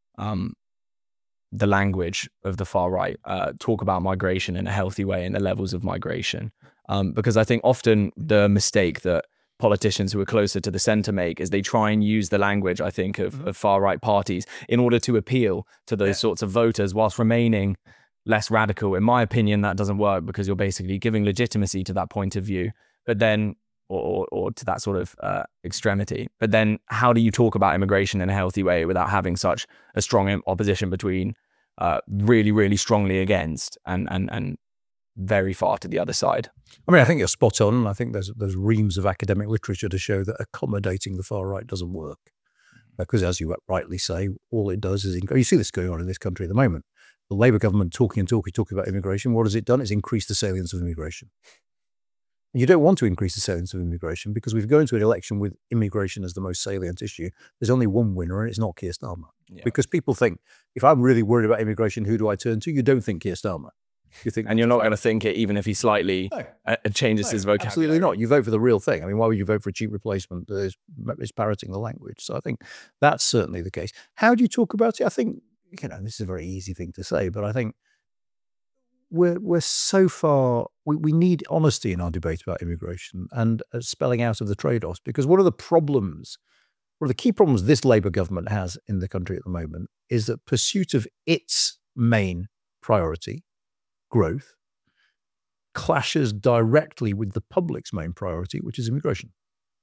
the language of the far right, talk about migration in a healthy way and the levels of migration? Because I think often the mistake that politicians who are closer to the center make is they try and use the language, I think, of far right parties in order to appeal to those sorts of voters whilst remaining less radical. In my opinion, that doesn't work, because you're basically giving legitimacy to that point of view, but then or to that sort of extremity. But then how do you talk about immigration in a healthy way without having such a strong opposition between really, really strongly against and very far to the other side? I mean, I think you're spot on. I think there's reams of academic literature to show that accommodating the far right doesn't work. Because as you rightly say, all it does is, you see this going on in this country at the moment. The Labour government talking about immigration. What has it done? It's increased the salience of immigration. You don't want to increase the salience of immigration, because we've gone to an election with immigration as the most salient issue. There's only one winner, and it's not Keir Starmer. Yeah. Because people think, if I'm really worried about immigration, who do I turn to? You don't think Keir Starmer. You think, and you're not going to think it, even if he slightly changes his vocabulary. Absolutely not. You vote for the real thing. I mean, why would you vote for a cheap replacement that is parroting the language? So I think that's certainly the case. How do you talk about it? I think, this is a very easy thing to say, but I think we're so far, we need honesty in our debate about immigration and spelling out of the trade-offs, because one of the key problems this Labour government has in the country at the moment is that pursuit of its main priority, growth, clashes directly with the public's main priority, which is immigration.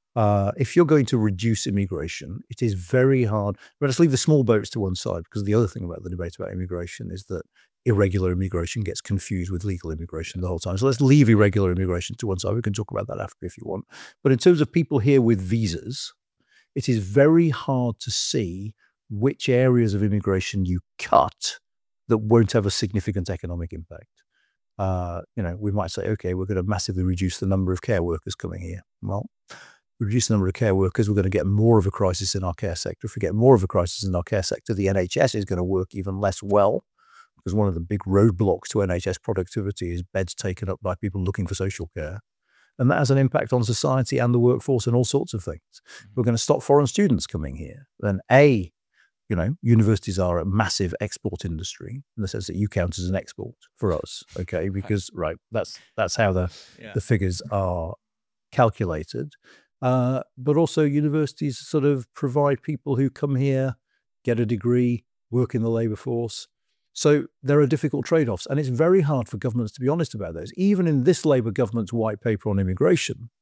If you're going to reduce immigration, it is very hard. But let's leave the small boats to one side, because the other thing about the debate about immigration is that irregular immigration gets confused with legal immigration the whole time. So let's leave irregular immigration to one side. We can talk about that after if you want. But in terms of people here with visas, it is very hard to see which areas of immigration you cut that won't have a significant economic impact. We might say, okay, we're going to massively reduce the number of care workers coming here. Well, reduce the number of care workers, we're going to get more of a crisis in our care sector. If we get more of a crisis in our care sector, the NHS is going to work even less well, because one of the big roadblocks to NHS productivity is beds taken up by people looking for social care. And that has an impact on society and the workforce and all sorts of things. We're going to stop foreign students coming here. Then universities are a massive export industry in the sense that you count as an export for us, okay? Because, that's how the figures are calculated. But also universities sort of provide people who come here, get a degree, work in the labour force. So there are difficult trade-offs, and it's very hard for governments to be honest about those. Even in this Labour government's white paper on immigration,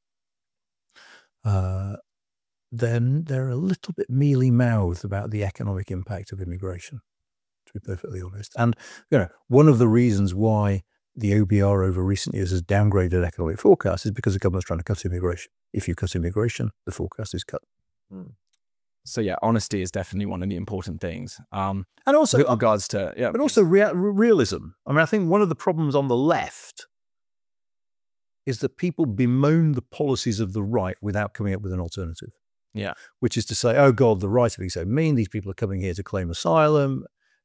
then they're a little bit mealy-mouthed about the economic impact of immigration, to be perfectly honest. And one of the reasons why the OBR over recent years has downgraded economic forecasts is because the government's trying to cut immigration. If you cut immigration, the forecast is cut. So honesty is definitely one of the important things. And also with regards to but also realism. I mean, I think one of the problems on the left is that people bemoan the policies of the right without coming up with an alternative. Yeah, which is to say, oh God, the right are being so mean. These people are coming here to claim asylum.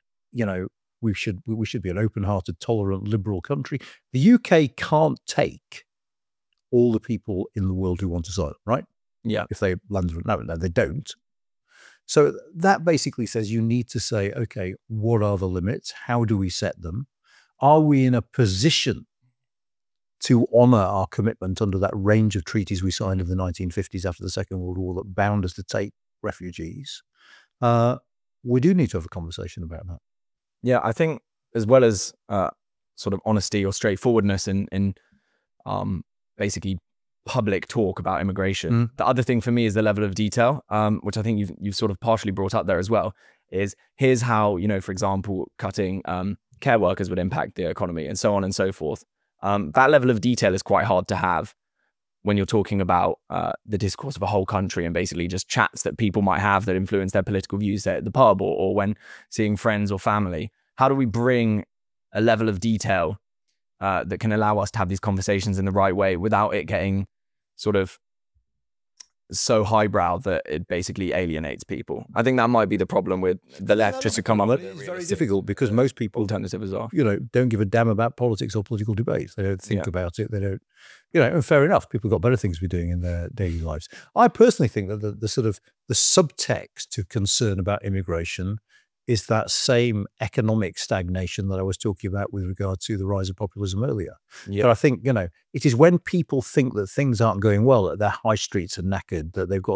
We should be an open-hearted, tolerant, liberal country. The UK can't take all the people in the world who want asylum, right? Yeah. If they land, no, they don't. So that basically says you need to say, okay, what are the limits? How do we set them? Are we in a position to honour our commitment under that range of treaties we signed in the 1950s after the Second World War that bound us to take refugees? We do need to have a conversation about that. Yeah, I think as well as sort of honesty or straightforwardness in basically public talk about immigration, the other thing for me is the level of detail, which I think you've sort of partially brought up there as well, is here's how, for example, cutting care workers would impact the economy and so on and so forth. That level of detail is quite hard to have when you're talking about the discourse of a whole country and basically just chats that people might have that influence their political views at the pub or when seeing friends or family. How do we bring a level of detail that can allow us to have these conversations in the right way without it getting sort of so highbrow that it basically alienates people? I think that might be the problem with the left, just to come up with it. It's very difficult because most people, alternative as well, don't give a damn about politics or political debates. They don't think about it. They don't, and fair enough. People have got better things to be doing in their daily lives. I personally think that the subtext to concern about immigration is that same economic stagnation that I was talking about with regard to the rise of populism earlier. But I think, it is when people think that things aren't going well, that their high streets are knackered, that they've got,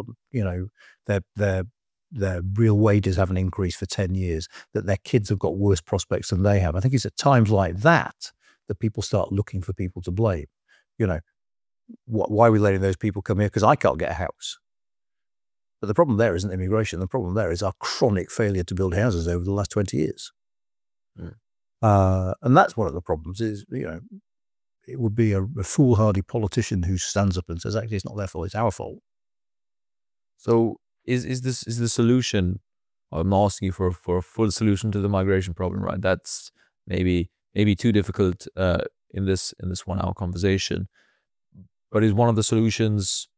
their real wages haven't increased for 10 years, that their kids have got worse prospects than they have. I think it's at times like that people start looking for people to blame. Why are we letting those people come here? Because I can't get a house. But the problem there isn't immigration. The problem there is our chronic failure to build houses over the last 20 years. And that's one of the problems is, it would be a foolhardy politician who stands up and says, actually, it's not their fault, it's our fault. So is the solution, I'm asking you for a full solution to the migration problem, right? That's maybe too difficult in this 1 hour conversation. But is one of the solutions,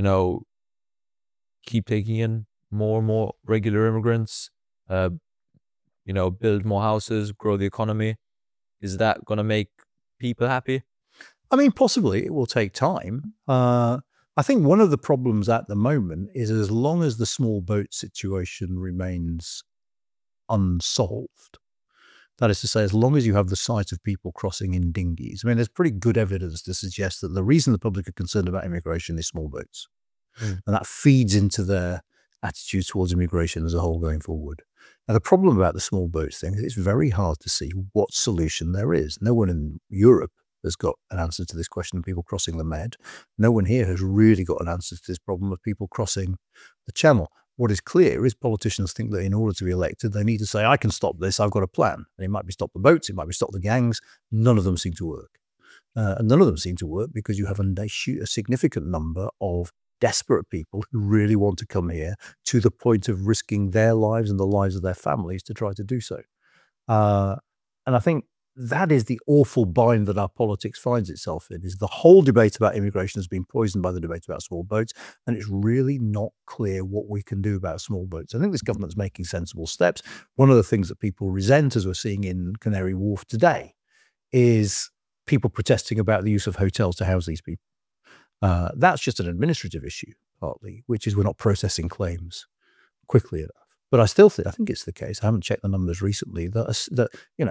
keep taking in more and more regular immigrants, build more houses, grow the economy? Is that going to make people happy? I mean, possibly. It will take time. I think one of the problems at the moment is as long as the small boat situation remains unsolved, that is to say, as long as you have the sight of people crossing in dinghies. I mean, there's pretty good evidence to suggest that the reason the public are concerned about immigration is small boats. And that feeds into their attitude towards immigration as a whole going forward. Now, the problem about the small boats thing is it's very hard to see what solution there is. No one in Europe has got an answer to this question of people crossing the Med. No one here has really got an answer to this problem of people crossing the Channel. What is clear is politicians think that in order to be elected, they need to say, I can stop this, I've got a plan. And it might be stop the boats, it might be stop the gangs. None of them seem to work. And none of them seem to work because you have a significant number of desperate people who really want to come here to the point of risking their lives and the lives of their families to try to do so. And I think that is the awful bind that our politics finds itself in, is the whole debate about immigration has been poisoned by the debate about small boats, and it's really not clear what we can do about small boats. I think this government's making sensible steps. One of the things that people resent, as we're seeing in Canary Wharf today, is people protesting about the use of hotels to house these people. That's just an administrative issue, partly, which is we're not processing claims quickly enough. But I think it's the case, I haven't checked the numbers recently, that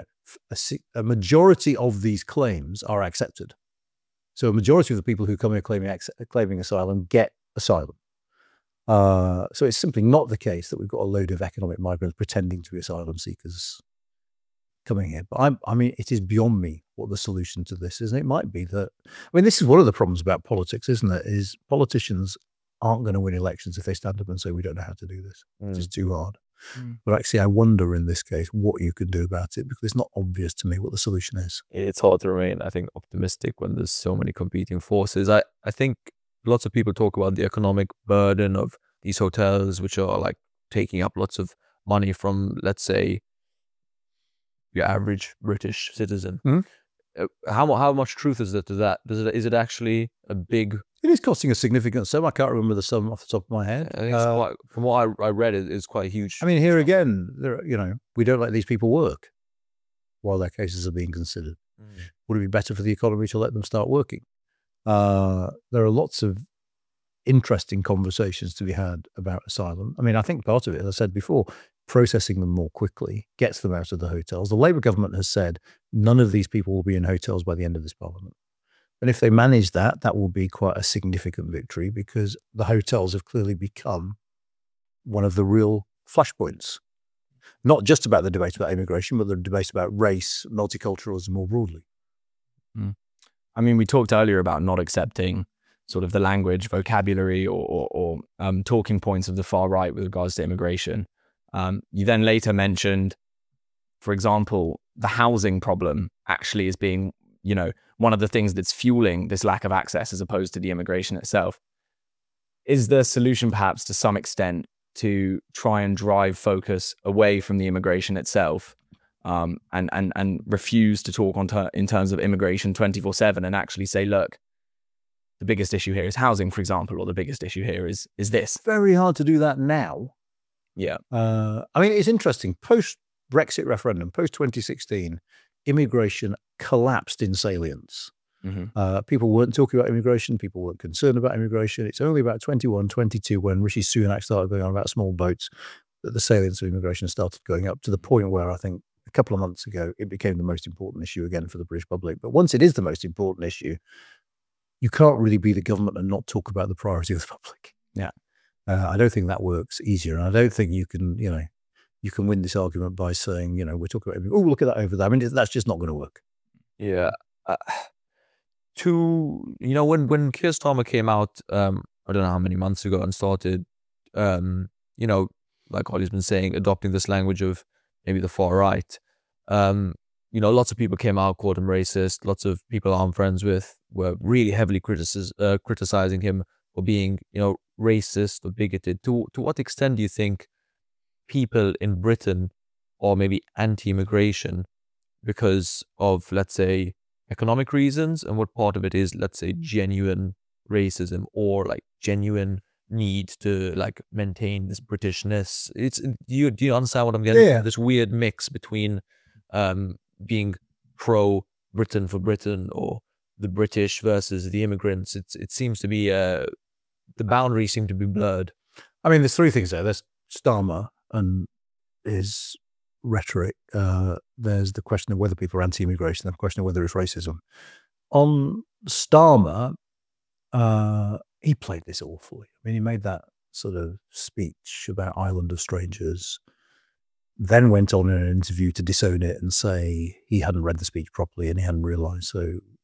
a majority of these claims are accepted. So a majority of the people who come here claiming asylum get asylum. So it's simply not the case that we've got a load of economic migrants pretending to be asylum seekers coming here. But I mean, it is beyond me what the solution to this is. And it might be that, this is one of the problems about politics, isn't it? Is politicians aren't going to win elections if they stand up and say, we don't know how to do this. It's too hard. But actually, I wonder in this case what you can do about it, because it's not obvious to me what the solution is. It's hard to remain, I think, optimistic when there's so many competing forces. I think lots of people talk about the economic burden of these hotels, which are like taking up lots of money from, let's say, your average British citizen. How much truth is there to that? Is it actually a big... It is costing a significant sum. I can't remember the sum off the top of my head. I think from what I read, it's quite huge. I mean, here again, we don't let these people work while their cases are being considered. Would it be better for the economy to let them start working? There are lots of interesting conversations to be had about asylum. I mean, I think part of it, as I said before, processing them more quickly gets them out of the hotels. The Labour government has said none of these people will be in hotels by the end of this parliament. And if they manage that, that will be quite a significant victory, because the hotels have clearly become one of the real flashpoints, not just about the debate about immigration, but the debate about race, multiculturalism more broadly. I mean, we talked earlier about not accepting sort of the language, vocabulary, or talking points of the far right with regards to immigration. You then later mentioned, for example, the housing problem actually as being, one of the things that's fueling this lack of access as opposed to the immigration itself. Is the solution perhaps to some extent to try and drive focus away from the immigration itself, and refuse to talk in terms of immigration 24/7 and actually say, look, the biggest issue here is housing, for example, or the biggest issue here is this? Very hard to do that now. Yeah. I mean, it's interesting. Post-Brexit referendum, post-2016, immigration collapsed in salience. People weren't talking about immigration. People weren't concerned about immigration. It's only about 21, 22 when Rishi Sunak started going on about small boats that the salience of immigration started going up, to the point where I think a couple of months ago, it became the most important issue again for the British public. But once it is the most important issue, you can't really be the government and not talk about the priority of the public. Yeah. I don't think that works easier. And I don't think you can win this argument by saying, we're talking about, oh, look at that over there. I mean, that's just not going to work. Yeah. When Keir Starmer came out, I don't know how many months ago, and started, like Ollie's been saying, adopting this language of maybe the far right, lots of people came out, called him racist. Lots of people I'm friends with were really heavily criticizing him for being, racist or bigoted. To what extent do you think people in Britain are maybe anti-immigration because of, let's say, economic reasons, and what part of it is, let's say, genuine racism or like genuine need to like maintain this Britishness? Do you understand what I'm getting? Yeah. This weird mix between being pro Britain for Britain or the British versus the immigrants. It seems to be the boundaries seem to be blurred. I mean, there's three things there. There's Starmer and his rhetoric. There's the question of whether people are anti-immigration, and the question of whether it's racism. On Starmer, he played this awfully. I mean, he made that sort of speech about Island of Strangers, then went on in an interview to disown it and say he hadn't read the speech properly and he hadn't realised. So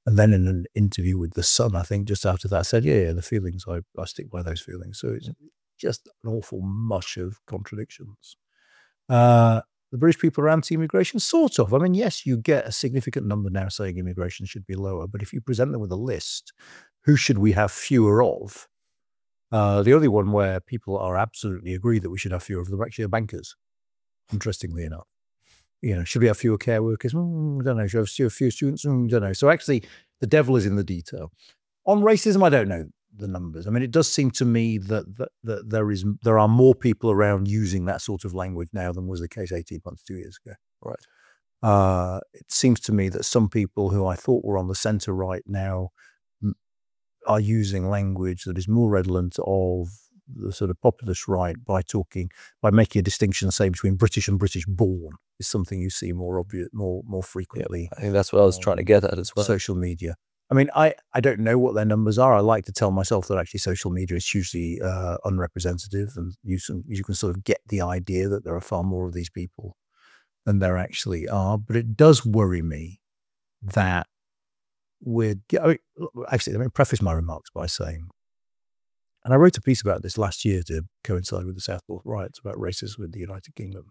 And then in an interview with The Sun, I think just after that, I said, yeah, the feelings, I stick by those feelings. So it's just an awful mush of contradictions. The British people are anti-immigration, sort of. I mean, yes, you get a significant number now saying immigration should be lower, but if you present them with a list, who should we have fewer of? The only one where people are absolutely agree that we should have fewer of them actually are bankers, interestingly enough. Should we have fewer care workers? I don't know. Should we have fewer students? I don't know. So actually, the devil is in the detail. On racism, I don't know the numbers. I mean, it does seem to me that there are more people around using that sort of language now than was the case 18 months, 2 years ago. Right. It seems to me that some people who I thought were on the centre right now are using language that is more redolent of the sort of populist right by making a distinction, say, between British and British born is something you see more obvious, more frequently. Yeah, I think that's what I was trying to get at as well. Social media. I mean, I don't know what their numbers are. I like to tell myself that actually social media is hugely unrepresentative, and you can sort of get the idea that there are far more of these people than there actually are. But it does worry me that actually, let me preface my remarks by saying, and I wrote a piece about this last year to coincide with the Southport riots about racism in the United Kingdom.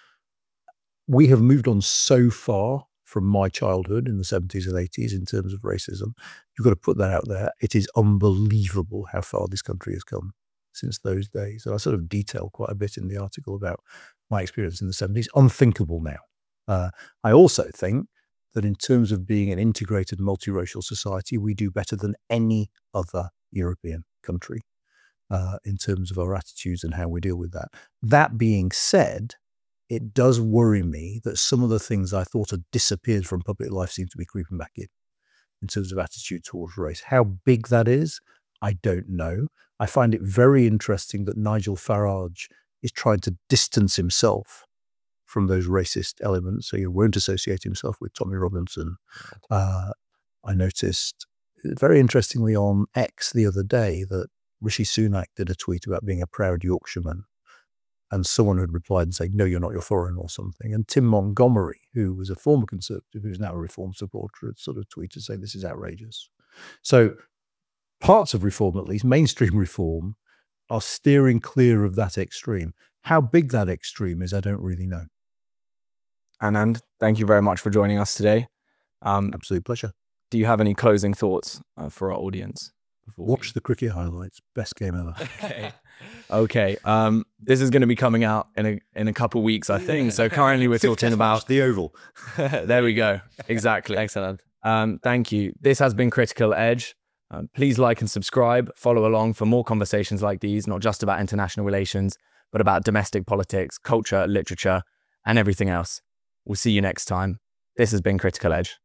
We have moved on so far from my childhood in the 70s and 80s in terms of racism. You've got to put that out there. It is unbelievable how far this country has come since those days. And I sort of detail quite a bit in the article about my experience in the 70s. Unthinkable now. I also think that in terms of being an integrated multiracial society, we do better than any other European country in terms of our attitudes and how we deal with that. That being said, it does worry me that some of the things I thought had disappeared from public life seem to be creeping back in terms of attitude towards race. How big that is, I don't know. I find it very interesting that Nigel Farage is trying to distance himself from those racist elements, so he won't associate himself with Tommy Robinson. I noticed very interestingly on X the other day that Rishi Sunak did a tweet about being a proud Yorkshireman, and someone had replied and said, no, you're not, you're foreign or something. And Tim Montgomery, who was a former Conservative, who's now a Reform supporter, had sort of tweeted saying this is outrageous. So parts of Reform, at least mainstream Reform, are steering clear of that extreme. How big that extreme is, I don't really know. Anand, thank you very much for joining us today. Absolute pleasure. Do you have any closing thoughts for our audience? Watch the cricket highlights. Best game ever. Okay. This is going to be coming out in a couple of weeks, I think. So currently we're talking about the Oval. There we go. Exactly. Excellent. Thank you. This has been Critical Edge. Please like and subscribe. Follow along for more conversations like these, not just about international relations, but about domestic politics, culture, literature, and everything else. We'll see you next time. This has been Critical Edge.